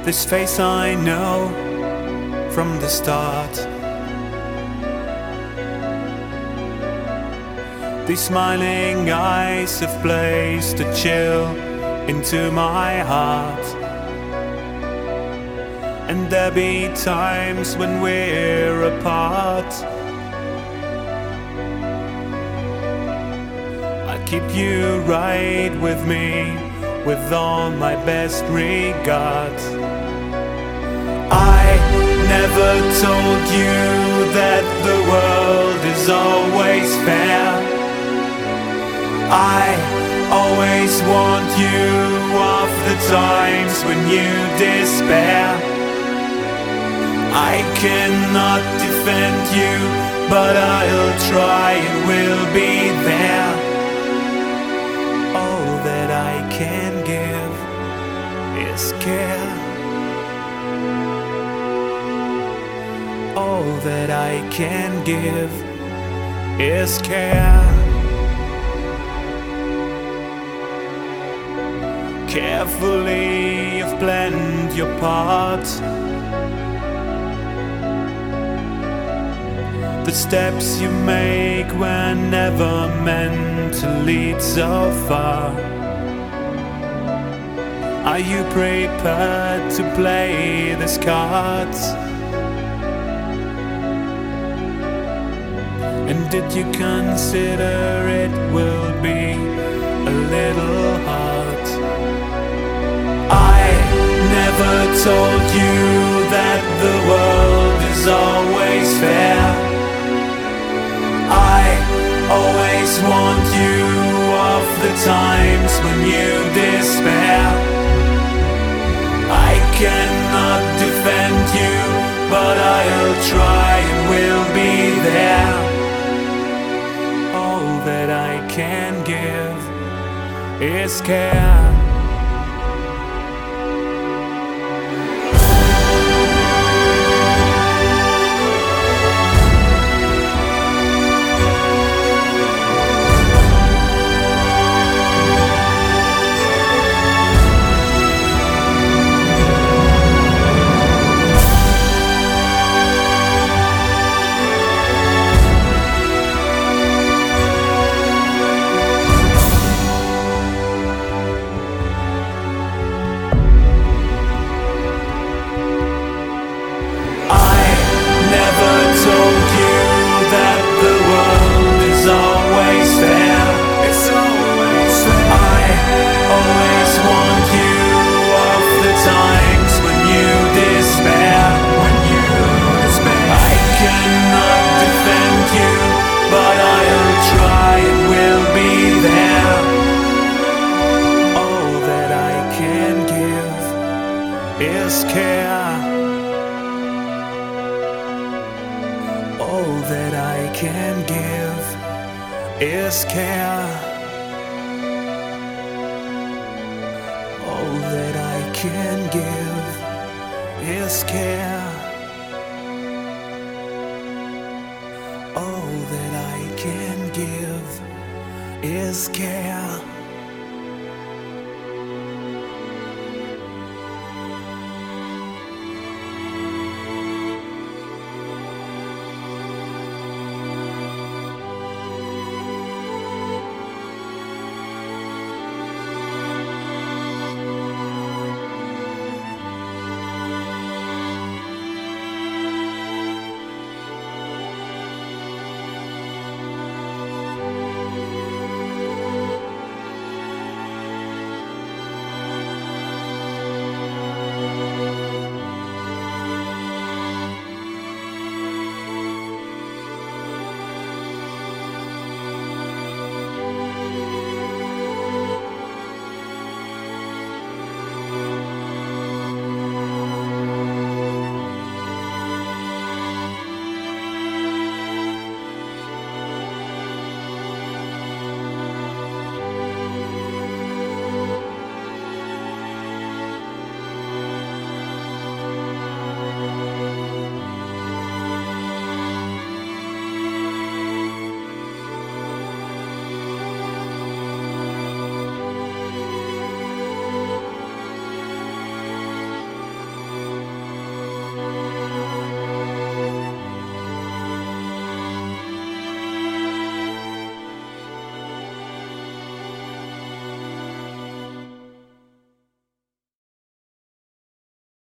This face I know from the start. These smiling eyes have placed a chill into my heart. And there be times when we're apart. I keep you right with me, with all my best regards. I never told you that the world is always fair. I always warned you of the times when you despair. I cannot defend you, but I'll try and will be there. All that I can give is care. All that I can give is care. Carefully you've planned your part. The steps you make were never meant to lead so far. Are you prepared to play these cards? And did you consider it will be a little hard? I never told you that the world is always fair. I always warned you of the times when you despair. I cannot defend you, but I'll try and will be there. All that I can give is care. Is care. All that I can give is care. All that I can give is care. All that I can give is care.